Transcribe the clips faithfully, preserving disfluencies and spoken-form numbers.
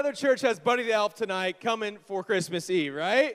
other church has Buddy the Elf tonight coming for Christmas Eve, right?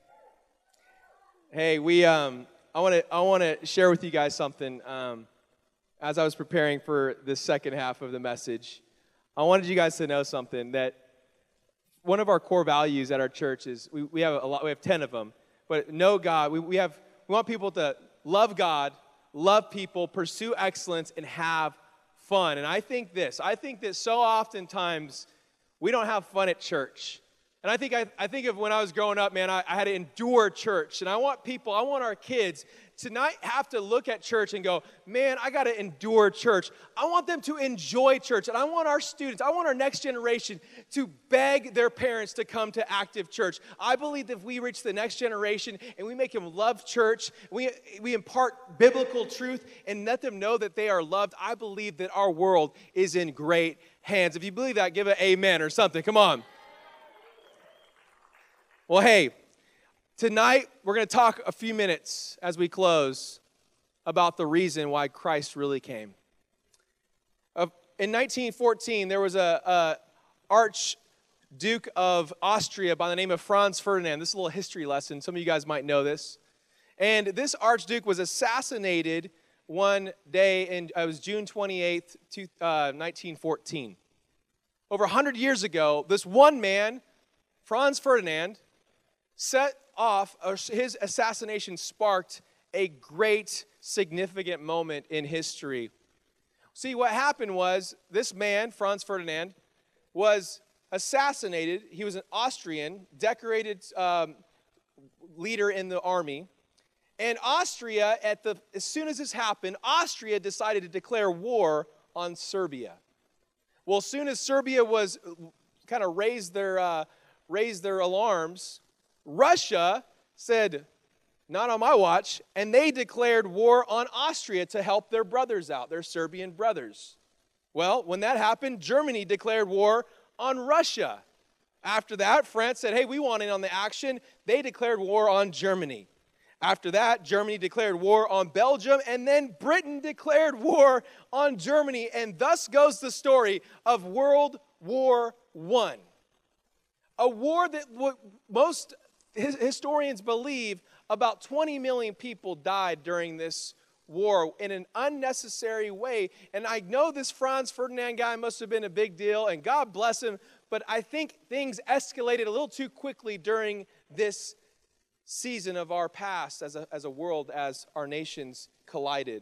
Hey, we um, I want to I want to share with you guys something. Um, as I was preparing for this second half of the message, I wanted you guys to know something, that one of our core values at our church is we, we have a lot. We have ten of them, but know God. We we have we want people to love God, love people, pursue excellence, and have fun. And I think this. I think that so oftentimes we don't have fun at church. And I think I, I think of when I was growing up, man, I, I had to endure church. And I want people, I want our kids to not have to look at church and go, man, I got to endure church. I want them to enjoy church. And I want our students, I want our next generation to beg their parents to come to active church. I believe that if we reach the next generation and we make them love church, we, we impart biblical truth and let them know that they are loved, I believe that our world is in great hands. If you believe that, give an amen or something. Come on. Well, hey, tonight we're going to talk a few minutes as we close about the reason why Christ really came. Uh, in nineteen fourteen, there was a, a Archduke of Austria by the name of Franz Ferdinand. This is a little history lesson. Some of you guys might know this. And this Archduke was assassinated one day, in uh, it was June twenty-eighth, nineteen fourteen. Over one hundred years ago, this one man, Franz Ferdinand, set off, or his assassination sparked a great, significant moment in history. See, what happened was this man, Franz Ferdinand, was assassinated. He was an Austrian, decorated um, leader in the army. And Austria, at the as soon as this happened, Austria decided to declare war on Serbia. Well, as soon as Serbia was kind of raised their uh, raised their alarms, Russia said, not on my watch, and they declared war on Austria to help their brothers out, their Serbian brothers. Well, when that happened, Germany declared war on Russia. After that, France said, hey, we want in on the action. They declared war on Germany. After that, Germany declared war on Belgium, and then Britain declared war on Germany, and thus goes the story of World War One. A war that most historians believe about twenty million people died during this war in an unnecessary way. And I know this Franz Ferdinand guy must have been a big deal, and God bless him, but I think things escalated a little too quickly during this season of our past as a, as a world, as our nations collided.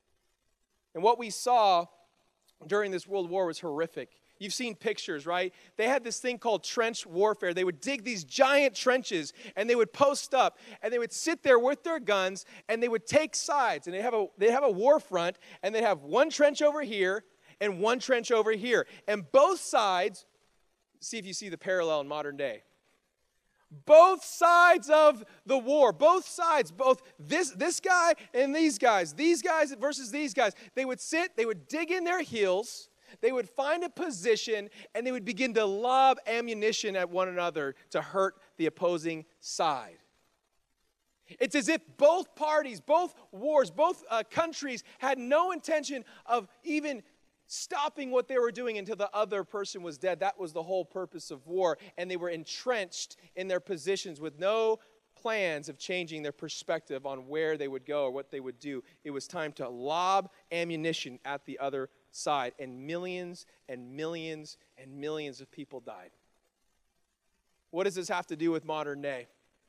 And what we saw during this world war was horrific. You've seen pictures, right? They had this thing called trench warfare. They would dig these giant trenches, and they would post up, and they would sit there with their guns, and they would take sides, and they have a they have a war front, and they have one trench over here and one trench over here, and both sides. See if you see the parallel in modern day. Both sides of the war, both sides, both this this guy and these guys, these guys versus these guys. They would sit, they would dig in their heels. They would find a position, and they would begin to lob ammunition at one another to hurt the opposing side. It's as if both parties, both wars, both uh, countries had no intention of even stopping what they were doing until the other person was dead. That was the whole purpose of war, and they were entrenched in their positions with no plans of changing their perspective on where they would go or what they would do. It was time to lob ammunition at the other side, and millions and millions and millions of people died. What does this have to do with modern day?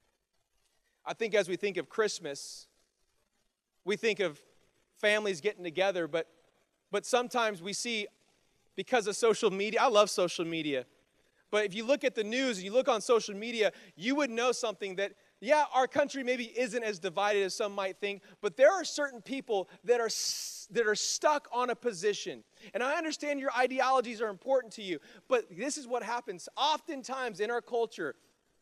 I think as we think of Christmas, we think of families getting together, but but sometimes we see, because of social media, I love social media, but if you look at the news and you look on social media, you would know something that, yeah, our country maybe isn't as divided as some might think, but there are certain people that are that are stuck on a position. And I understand your ideologies are important to you, but this is what happens. Oftentimes in our culture,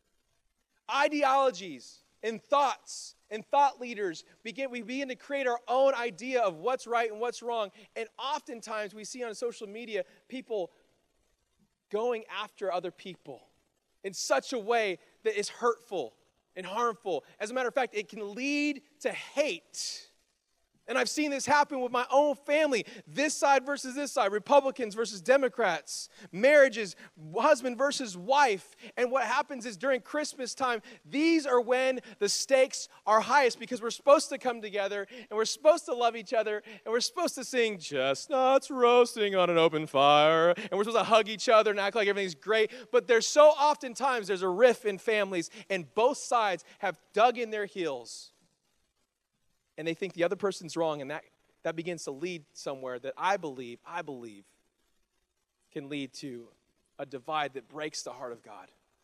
ideologies and thoughts and thought leaders, begin we begin to create our own idea of what's right and what's wrong. And oftentimes we see on social media people going after other people in such a way that is hurtful and harmful. As a matter of fact, it can lead to hate. And I've seen this happen with my own family. This side versus this side. Republicans versus Democrats. Marriages, husband versus wife. And what happens is during Christmas time, these are when the stakes are highest because we're supposed to come together and we're supposed to love each other and we're supposed to sing chestnuts roasting on an open fire. And we're supposed to hug each other and act like everything's great. But there's so often times there's a rift in families and both sides have dug in their heels. And they think the other person's wrong, and that, that begins to lead somewhere that I believe, I believe, can lead to a divide that breaks the heart of God.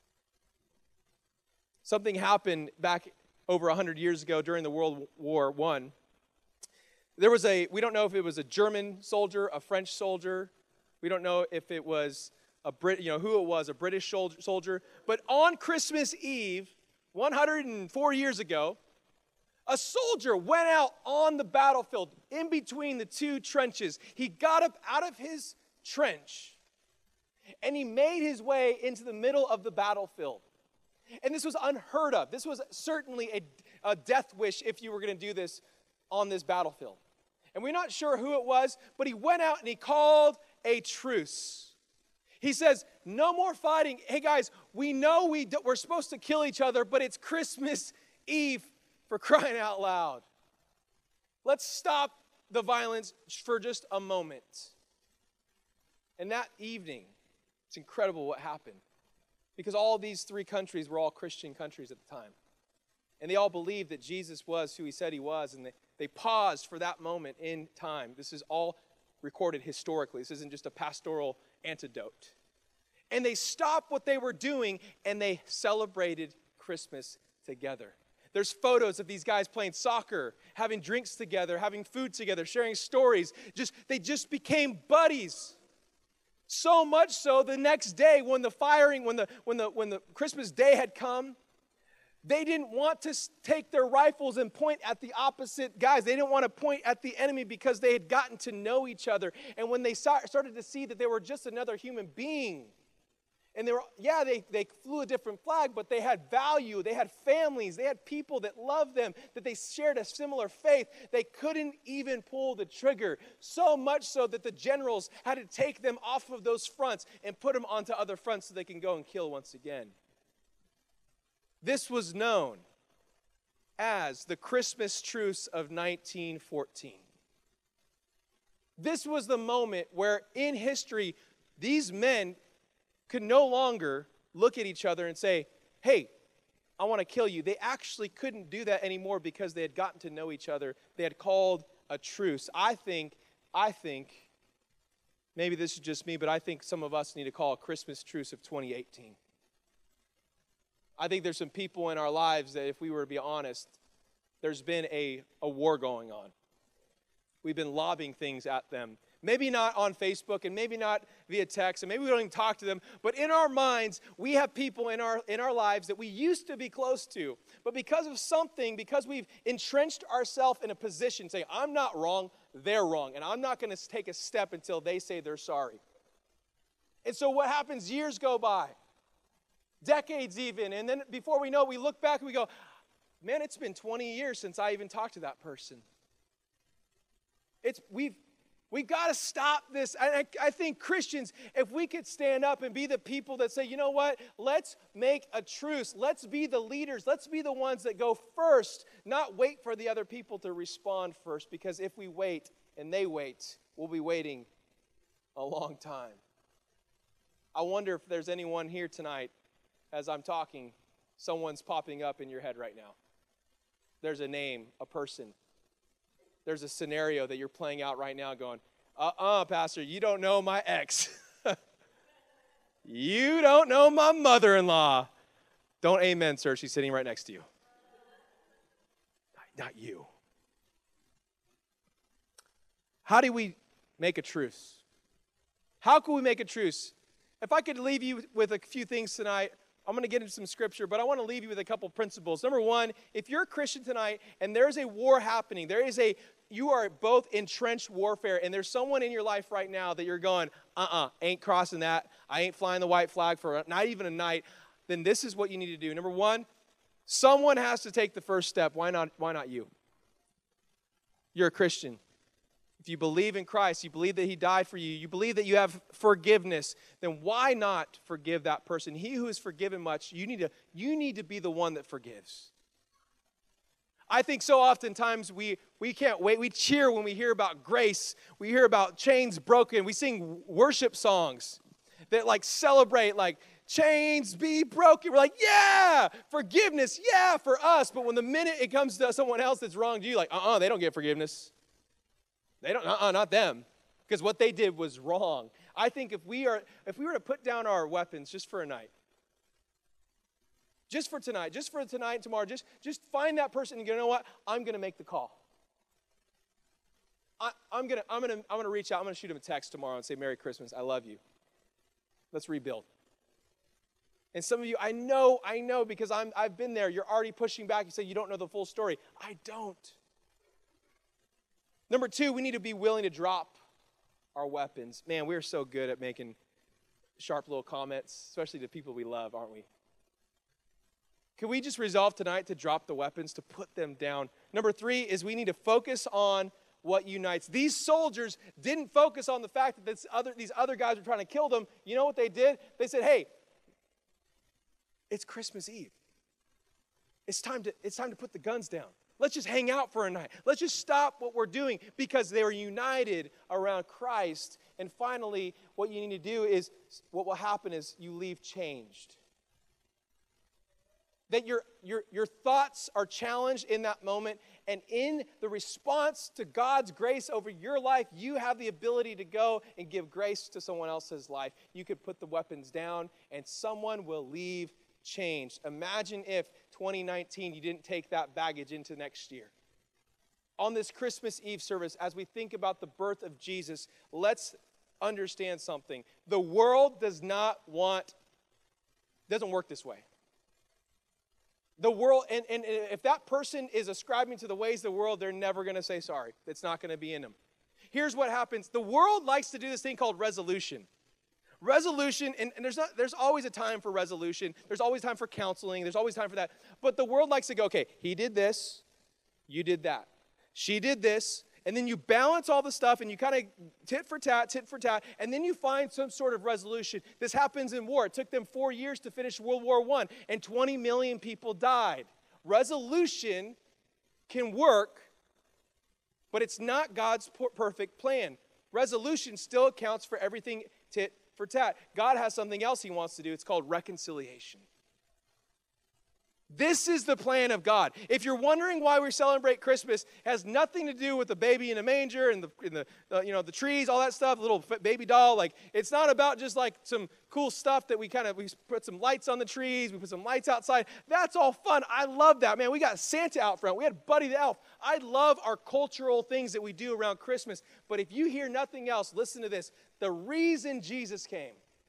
Something happened back over one hundred years ago during the World War One. There was a, we don't know if it was a German soldier, a French soldier. We don't know if it was a Brit, you know, who it was, a British soldier. But on Christmas Eve, one hundred four years ago, a soldier went out on the battlefield in between the two trenches. He got up out of his trench and he made his way into the middle of the battlefield. And this was unheard of. This was certainly a, a death wish if you were going to do this on this battlefield. And we're not sure who it was, but he went out and he called a truce. He says, no more fighting. Hey guys, we know we do, we're supposed to kill each other, but it's Christmas Eve. For crying out loud. Let's stop the violence for just a moment. And that evening, it's incredible what happened. Because all these three countries were all Christian countries at the time. And they all believed that Jesus was who he said he was. And they, they paused for that moment in time. This is all recorded historically. This isn't just a pastoral anecdote. And they stopped what they were doing and they celebrated Christmas together. There's photos of these guys playing soccer, having drinks together, having food together, sharing stories. Just they just became buddies. So much so the next day when the firing, when the when the when the Christmas day had come, they didn't want to take their rifles and point at the opposite guys. They didn't want to point at the enemy because they had gotten to know each other. And when they saw, started to see that they were just another human being, and they were, yeah, they, they flew a different flag, but they had value. They had families. They had people that loved them, that they shared a similar faith. They couldn't even pull the trigger. So much so that the generals had to take them off of those fronts and put them onto other fronts so they can go and kill once again. This was known as the Christmas Truce of nineteen fourteen. This was the moment where in history, these men could no longer look at each other and say, hey, I want to kill you. They actually couldn't do that anymore because they had gotten to know each other. They had called a truce. I think, I think, maybe this is just me, but I think some of us need to call a Christmas truce of twenty eighteen. I think there's some people in our lives that if we were to be honest, there's been a, a war going on. We've been lobbing things at them. Maybe not on Facebook and maybe not via text and maybe we don't even talk to them, but in our minds, we have people in our in our lives that we used to be close to. But because of something, because we've entrenched ourselves in a position saying, I'm not wrong, they're wrong, and I'm not going to take a step until they say they're sorry. And so what happens, years go by, decades even, and then before we know it, we look back and we go, man, it's been twenty years since I even talked to that person. It's we've We've got to stop this. I, I think Christians, if we could stand up and be the people that say, you know what, let's make a truce. Let's be the leaders. Let's be the ones that go first, not wait for the other people to respond first. Because if we wait and they wait, we'll be waiting a long time. I wonder if there's anyone here tonight, as I'm talking, someone's popping up in your head right now. There's a name, a person. There's a scenario that you're playing out right now going, uh-uh, Pastor, you don't know my ex. You don't know my mother-in-law. Don't amen, sir. She's sitting right next to you. Not you. How do we make a truce? How can we make a truce? If I could leave you with a few things tonight, I'm going to get into some scripture, but I want to leave you with a couple principles. Number one, if you're a Christian tonight and there's a war happening, there is a, you are both entrenched warfare, and there's someone in your life right now that you're going, uh-uh, ain't crossing that. I ain't flying the white flag for not even a night. Then this is what you need to do. Number one, someone has to take the first step. Why not, why not you? you're a Christian, if you believe in Christ, you believe that he died for you, you believe that you have forgiveness, then why not forgive that person? He who is forgiven much, you need to, you need to be the one that forgives. I think so oftentimes we, we can't wait. We cheer when we hear about grace. We hear about chains broken. We sing worship songs that like celebrate like chains be broken. We're like, yeah, forgiveness, yeah, for us. But when the minute it comes to someone else that's wronged you, like, uh-uh, they don't get forgiveness. They don't, uh-uh, not them. Because what they did was wrong. I think if we are, if we were to put down our weapons just for a night, just for tonight, just for tonight and tomorrow, just, just find that person and go, you know what? I'm going to make the call. I, I'm going to I'm gonna, I'm gonna reach out. I'm going to shoot him a text tomorrow and say, Merry Christmas. I love you. Let's rebuild. And some of you, I know, I know because I'm, I've been there. You're already pushing back. You say you don't know the full story. I don't. Number two, we need to be willing to drop our weapons. Man, we're so good at making sharp little comments, especially to people we love, aren't we? Can we just resolve tonight to drop the weapons, to put them down? Number three is we need to focus on what unites. These soldiers didn't focus on the fact that this other, these other guys were trying to kill them. You know what they did? They said, hey, it's Christmas Eve. It's time to, it's time to put the guns down. Let's just hang out for a night. Let's just stop what we're doing because they were united around Christ. And finally, what you need to do is, what will happen is you leave changed. That your, your, your thoughts are challenged in that moment, and in the response to God's grace over your life, you have the ability to go and give grace to someone else's life. You could put the weapons down, and someone will leave changed. Imagine if twenty nineteen you didn't take that baggage into next year. On this Christmas Eve service, as we think about the birth of Jesus, let's understand something. The world does not want, doesn't work this way. The world, and, and if that person is ascribing to the ways of the world, they're never going to say sorry. It's not going to be in them. Here's what happens. The world likes to do this thing called resolution. Resolution, and, and there's not, there's always a time for resolution. There's always time for counseling. There's always time for that. But the world likes to go, okay, he did this, you did that. She did this, and then you balance all the stuff, and you kind of tit for tat, tit for tat, and then you find some sort of resolution. This happens in war. It took them four years to finish World War One, and twenty million people died. Resolution can work, but it's not God's perfect plan. Resolution still accounts for everything tit for tat. God has something else he wants to do. It's called reconciliation. This is the plan of God. If you're wondering why we celebrate Christmas, it has nothing to do with the baby in a manger and the, and the uh, you know, the trees, all that stuff, little baby doll. Like, it's not about just like some cool stuff that we kind of, we put some lights on the trees, we put some lights outside. That's all fun. I love that. Man, we got Santa out front. We had Buddy the Elf. I love our cultural things that we do around Christmas. But if you hear nothing else, listen to this. The reason Jesus came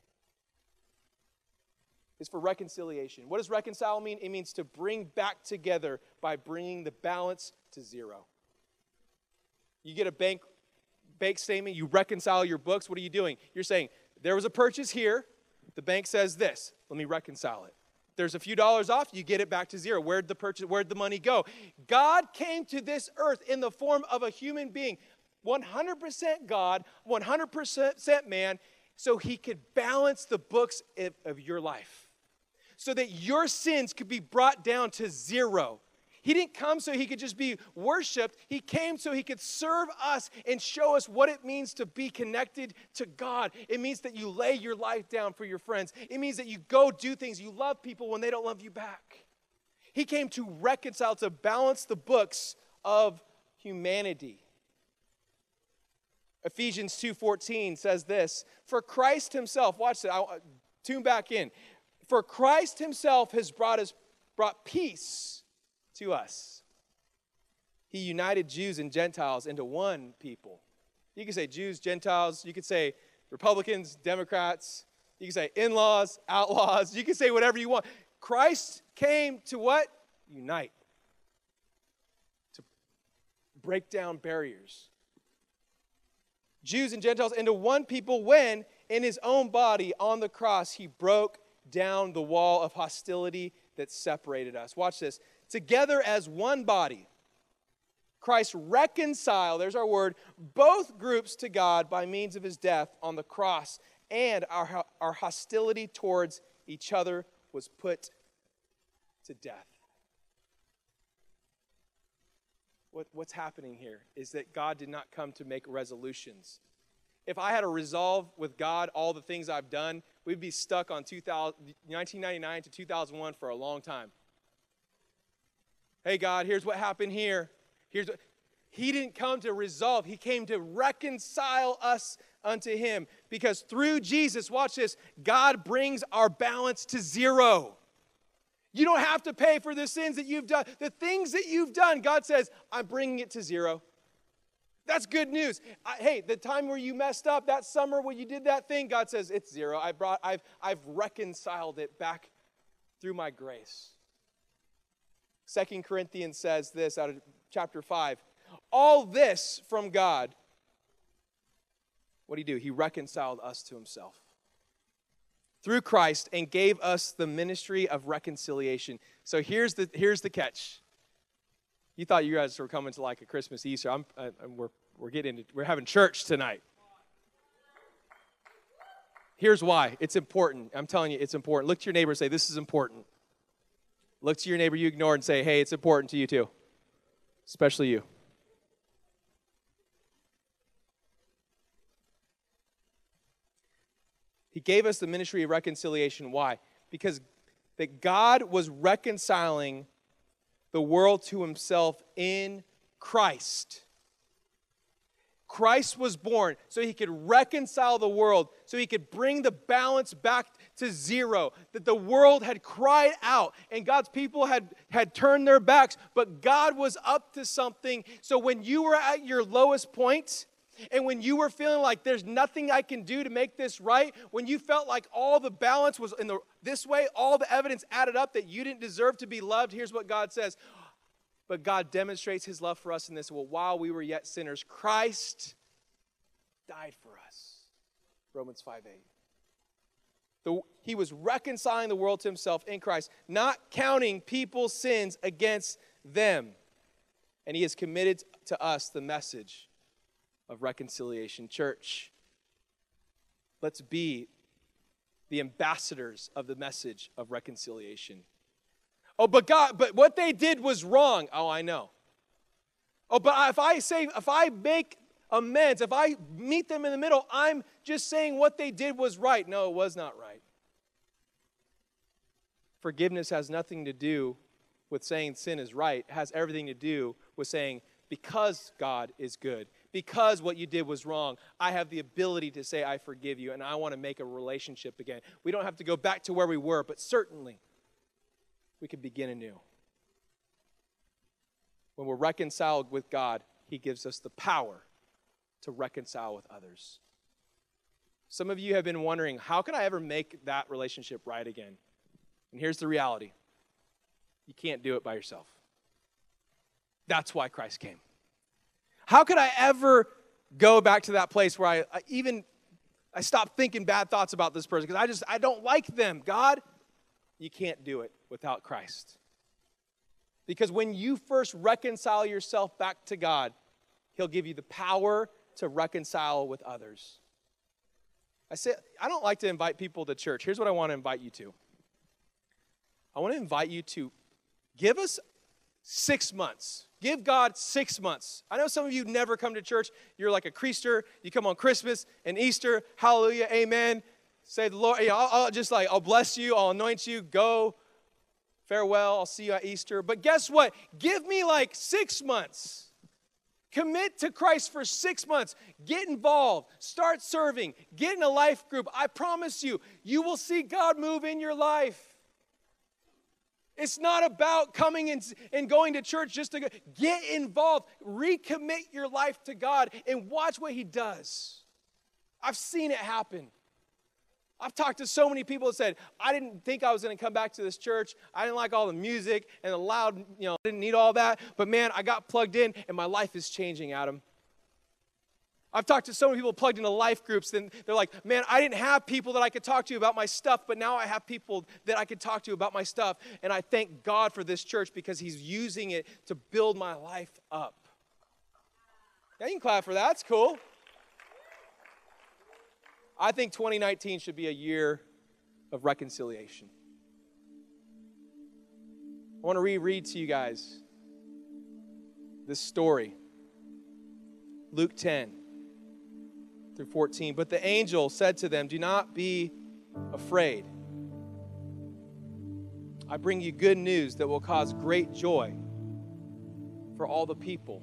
is for reconciliation. What does reconcile mean? It means to bring back together by bringing the balance to zero. You get a bank, bank statement, you reconcile your books. What are you doing? You're saying, there was a purchase here. The bank says this. Let me reconcile it. There's a few dollars off. You get it back to zero. Where'd the purchase, where'd the money go? God came to this earth in the form of a human being. one hundred percent God, one hundred percent man, so he could balance the books of, of your life. So that your sins could be brought down to zero. He didn't come so he could just be worshiped. He came so he could serve us and show us what it means to be connected to God. It means that you lay your life down for your friends. It means that you go do things. You love people when they don't love you back. He came to reconcile, to balance the books of humanity. Ephesians two fourteen says this, for Christ himself, watch that, I'll, tune back in. For Christ himself has brought us, brought peace to us. He united Jews and Gentiles into one people. You can say Jews, Gentiles. You could say Republicans, Democrats. You can say in-laws, outlaws. You can say whatever you want. Christ came to what? Unite. To break down barriers. Jews and Gentiles into one people when, in his own body on the cross, he broke down the wall of hostility that separated us. Watch this. Together as one body, Christ reconciled, there's our word, both groups to God by means of his death on the cross, and our, our hostility towards each other was put to death. What, what's happening here is that God did not come to make resolutions. If I had to resolve with God all the things I've done, we'd be stuck on two thousand, nineteen ninety-nine to two thousand one for a long time. Hey, God, here's what happened here. Here's what, he didn't come to resolve. He came to reconcile us unto him. Because through Jesus, watch this, God brings our balance to zero. You don't have to pay for the sins that you've done. The things that you've done, God says, I'm bringing it to zero. That's good news. I, hey, the time where you messed up, that summer when you did that thing, God says, it's zero. I brought, I've, I've reconciled it back through my grace. Second Corinthians says this out of chapter five. All this from God. What did he do? He reconciled us to himself through Christ and gave us the ministry of reconciliation. So here's the here's the catch. You thought you guys were coming to like a Christmas Easter. I'm, I, I'm we're we're getting we're having church tonight. Here's why. It's important. I'm telling you, it's important. Look to your neighbor and say, this is important. Look to your neighbor you ignore and say, hey, it's important to you too. Especially you. He gave us the ministry of reconciliation. Why? Because that God was reconciling the world to himself in Christ. Christ was born so he could reconcile the world, so he could bring the balance back to zero. That the world had cried out and God's people had, had turned their backs, but God was up to something. So when you were at your lowest point, and when you were feeling like there's nothing I can do to make this right, when you felt like all the balance was in the this way, all the evidence added up that you didn't deserve to be loved, here's what God says. But God demonstrates his love for us in this. Well, while we were yet sinners, Christ died for us. Romans five eight. The, he was reconciling the world to himself in Christ, not counting people's sins against them. And he has committed to us the message of reconciliation. Church, let's be the ambassadors of the message of reconciliation. Oh, but God, but what they did was wrong. Oh, I know. Oh, but if I say, if I make amends, if I meet them in the middle, I'm just saying what they did was right. No, it was not right. Forgiveness has nothing to do with saying sin is right. It has everything to do with saying, because God is good, because what you did was wrong, I have the ability to say, I forgive you, and I want to make a relationship again. We don't have to go back to where we were, but certainly we can begin anew. When we're reconciled with God, he gives us the power to reconcile with others. Some of you have been wondering, how can I ever make that relationship right again? And here's the reality. You can't do it by yourself. That's why Christ came. How could I ever go back to that place where I, I even, I stopped thinking bad thoughts about this person because I just, I don't like them. God, you can't do it without Christ. Because when you first reconcile yourself back to God, he'll give you the power to reconcile with others. I say, I don't like to invite people to church. Here's what I want to invite you to. I want to invite you to give us six months. Give God six months. I know some of you never come to church. You're like a creaster. You come on Christmas and Easter. Hallelujah, amen. Say the Lord, I'll, I'll just like, I'll bless you. I'll anoint you. Go. Farewell. I'll see you at Easter. But guess what? Give me like six months. Commit to Christ for six months. Get involved. Start serving. Get in a life group. I promise you, you will see God move in your life. It's not about coming and, and going to church just to go. Get involved. Recommit your life to God and watch what he does. I've seen it happen. I've talked to so many people that said, I didn't think I was going to come back to this church. I didn't like all the music and the loud, you know, I didn't need all that. But man, I got plugged in and my life is changing, Adam. I've talked to so many people plugged into life groups, and they're like, man, I didn't have people that I could talk to about my stuff, but now I have people that I could talk to about my stuff. And I thank God for this church because he's using it to build my life up. Yeah, you can clap for that. That's cool. I think twenty nineteen should be a year of reconciliation. I want to reread to you guys this story. Luke ten through fourteen. But the angel said to them, do not be afraid. I bring you good news that will cause great joy for all the people.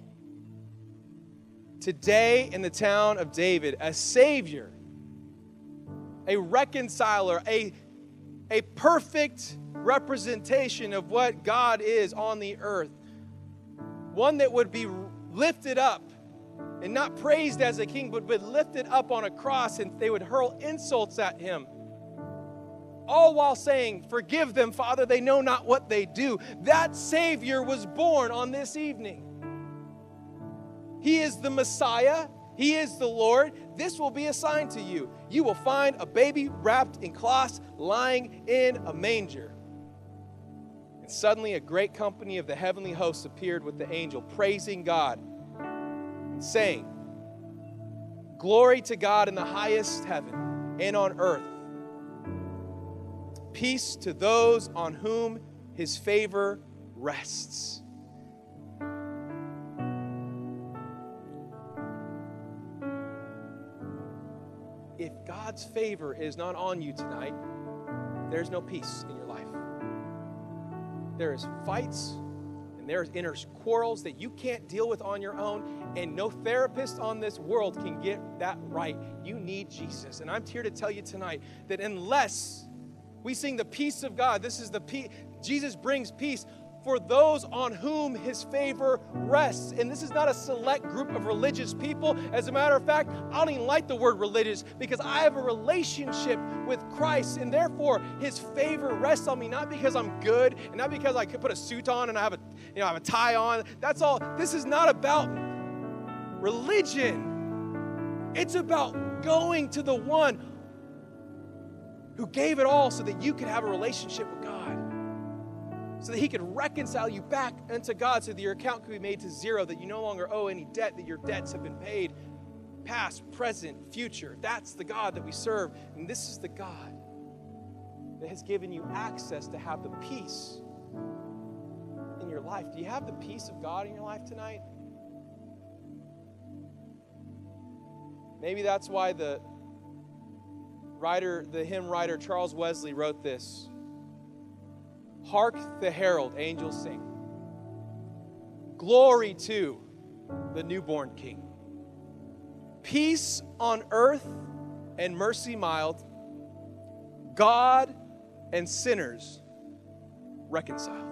Today in the town of David, a Savior, a reconciler, a, a perfect representation of what God is on the earth, one that would be lifted up and not praised as a king, but, but lifted up on a cross, and they would hurl insults at him, all while saying, forgive them, Father, they know not what they do. That Savior was born on this evening. He is the Messiah. He is the Lord. This will be a sign to you. You will find a baby wrapped in cloths lying in a manger. And suddenly a great company of the heavenly hosts appeared with the angel, praising God and saying, glory to God in the highest heaven and on earth, peace to those on whom his favor rests. If God's favor is not on you tonight, there's no peace in your life. There is fights and there's inner quarrels that you can't deal with on your own, and no therapist on this world can get that right. You need Jesus. And I'm here to tell you tonight that unless we sing the peace of God, this is the peace, Jesus brings peace for those on whom his favor rests. And this is not a select group of religious people. As a matter of fact, I don't even like the word religious, because I have a relationship with Christ, and therefore his favor rests on me, not because I'm good and not because I could put a suit on and I have a, you know, I have a tie on. That's all. This is not about religion. It's about going to the one who gave it all so that you could have a relationship with God, so that he could reconcile you back unto God, so that your account could be made to zero, that you no longer owe any debt, that your debts have been paid, past, present, future. That's the God that we serve, and this is the God that has given you access to have the peace in your life. Do you have the peace of God in your life tonight? Maybe that's why the writer, the hymn writer Charles Wesley wrote this. Hark the herald angels sing. Glory to the newborn King. Peace on earth and mercy mild. God and sinners reconciled.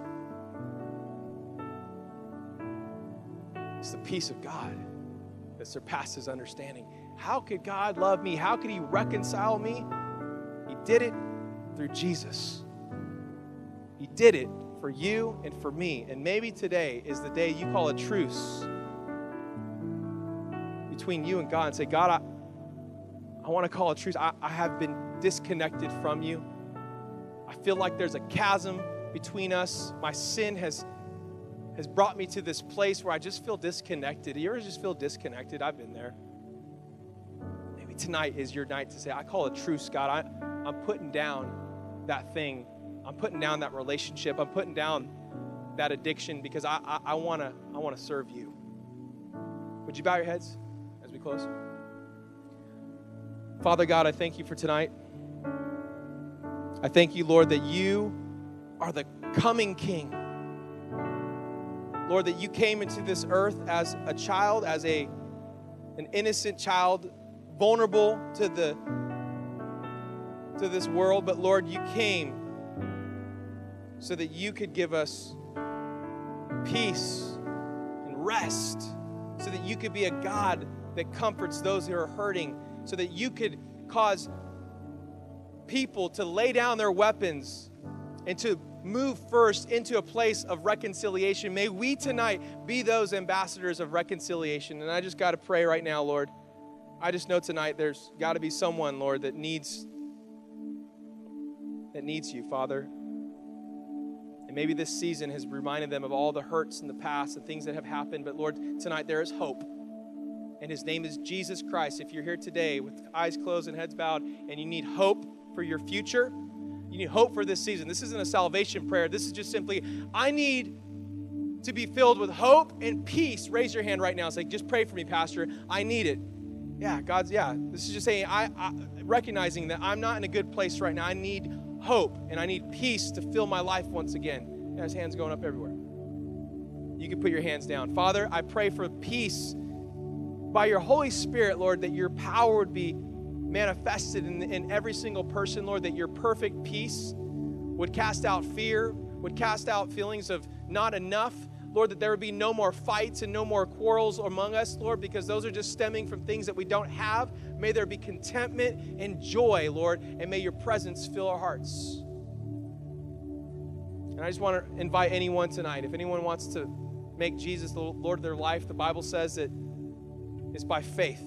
It's the peace of God that surpasses understanding. How could God love me? How could he reconcile me? He did it through Jesus. He did it for you and for me. And maybe today is the day you call a truce between you and God and say, God, I, I want to call a truce. I, I have been disconnected from you. I feel like there's a chasm between us. My sin has, has brought me to this place where I just feel disconnected. You ever just feel disconnected? I've been there. Maybe tonight is your night to say, I call a truce, God. I, I'm putting down that thing. I'm putting down that relationship. I'm putting down that addiction, because I, I, I want to I want to serve you. Would you bow your heads as we close? Father God, I thank you for tonight. I thank you, Lord, that you are the coming King. Lord, that you came into this earth as a child, as a an innocent child, vulnerable to the to this world. But Lord, you came so that you could give us peace and rest, so that you could be a God that comforts those who are hurting, so that you could cause people to lay down their weapons and to move first into a place of reconciliation. May we tonight be those ambassadors of reconciliation. And I just got to pray right now, Lord. I just know tonight there's got to be someone, Lord, that needs that needs you, Father. And maybe this season has reminded them of all the hurts in the past and things that have happened. But Lord, tonight there is hope. and his name is Jesus Christ. If you're here today with eyes closed and heads bowed and you need hope for your future, you need hope for this season. This isn't a salvation prayer. This is just simply, I need to be filled with hope and peace. Raise your hand right now. Say, just pray for me, Pastor. I need it. Yeah, God's, yeah. This is just saying, I, I recognizing that I'm not in a good place right now. I need hope and I need peace to fill my life once again. Yeah, his hands going up everywhere. You can put your hands down. Father, I pray for peace by your Holy Spirit, Lord, that your power would be manifested in, in every single person, Lord, that your perfect peace would cast out fear, would cast out feelings of not enough, Lord, that there would be no more fights and no more quarrels among us, Lord, because those are just stemming from things that we don't have. May there be contentment and joy, Lord, and may your presence fill our hearts. And I just want to invite anyone tonight, if anyone wants to make Jesus the Lord of their life, the Bible says that it's by faith.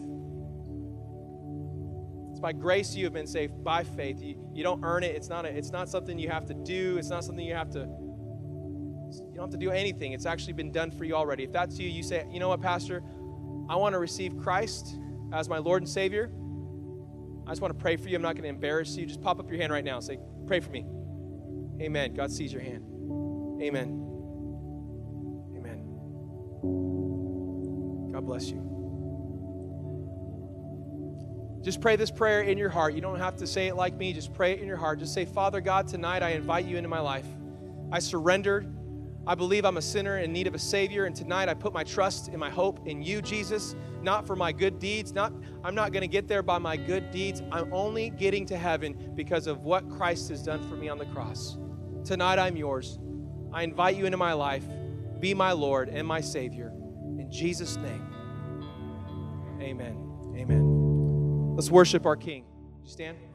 It's by grace you have been saved, by faith. You, you don't earn it. It's not, a, it's not something you have to do. It's not something you have to You don't have to do anything. It's actually been done for you already. If that's you, you say, you know what, Pastor? I want to receive Christ as my Lord and Savior. I just want to pray for you. I'm not going to embarrass you. Just pop up your hand right now and say, pray for me. Amen. God sees your hand. Amen. Amen. God bless you. Just pray this prayer in your heart. You don't have to say it like me. Just pray it in your heart. Just say, Father God, tonight I invite you into my life. I surrendered. I believe I'm a sinner in need of a Savior, and tonight I put my trust and my hope in you, Jesus, not for my good deeds. Not, I'm not going to get there by my good deeds. I'm only getting to heaven because of what Christ has done for me on the cross. Tonight I'm yours. I invite you into my life. Be my Lord and my Savior. In Jesus' name, amen. Amen. Let's worship our King. Stand.